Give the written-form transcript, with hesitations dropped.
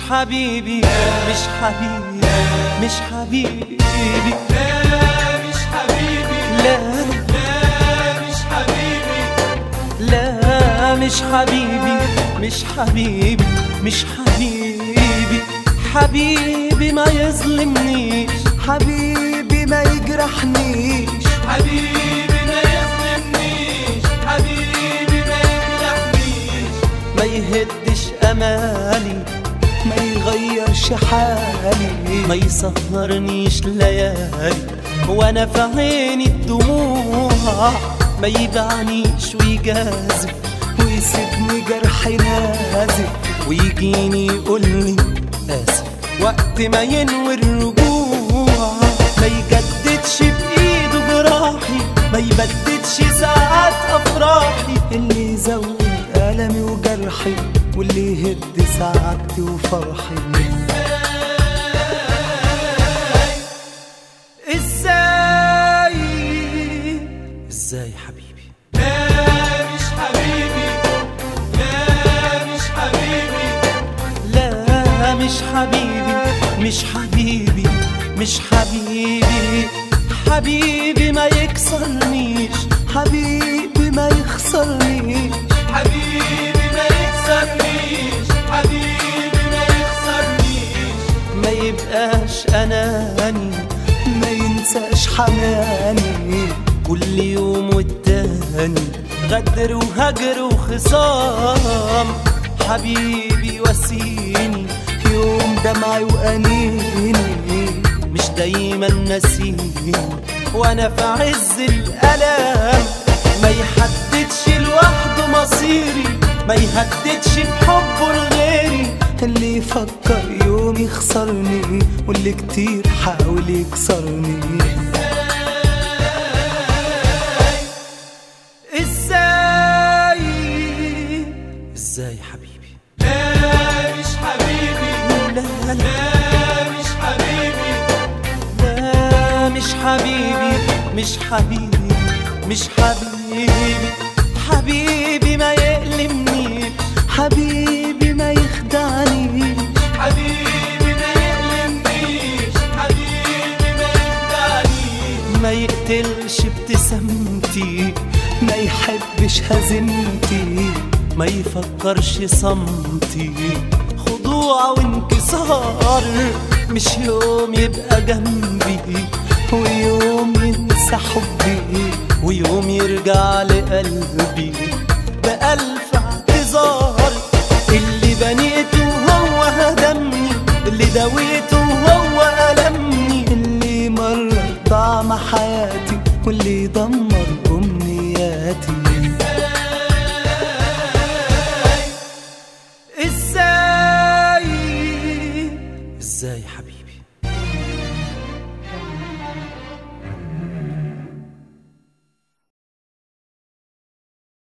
حبيبي مش حبيبي مش حبيبي لا مش حبيبي لا لا مش حبيبي لا مش حبيبي مش حبيبي مش حبيبي حبيبي ما يظلمنيش حبيبي ما يجرحنيش حبيبي ما يظلمنيش حبيبي ما يجرحنيش ما يهدش أمالي ما يغيرش حالي ما يسهرنيش ليالي وانا في عيني الدموع ما يبعنيش ويجازف ويسيبني جرح نازف ويجيني يقولي آسف وقت ما ينوي الرجوع ما يجددش بإيده جراحي ما يبددش ساعات أفراحي اللي يزود ألمي وجرحي واللي يهد سعادتي وفرحي ازاي حبيبي لا مش حبيبي لا مش حبيبي لا مش حبيبي مش حبيبي مش حبيبي حبيبي ما يكسرنيش حبيبي ما يخسرنيش حبيبي ما يكسرنيش حبيبي ما يخسرنيش ما يبقاش أناني ما ينساش حناني كل يوم والتاني غدر وهجر وخصام حبيبي وسيني يوم دمعي وأنيني مش دايما نسيني وانا في عز الألام ما يحددش لوحده مصيري ما يهددش بحبه لغيري اللي يفكر يوم يخسرني واللي كتير حاول يكسرني ازاي حبيبي لا مش حبيبي لا لا لا مش حبيبي لا مش حبيبي مش حبيبي مش حبيبي حبيبي ما يألمنيش حبيبي ما يخدعنيش حبيبي ما يألمنيش حبيبي ما يخدعنيش ما يقتلش ابتسامتي ما يحبش هزيمتي ما يفكرش صمتي خضوع وانكسار مش يوم يبقى جنبي ويوم ينسى حبي ويوم يرجع لقلبي بألف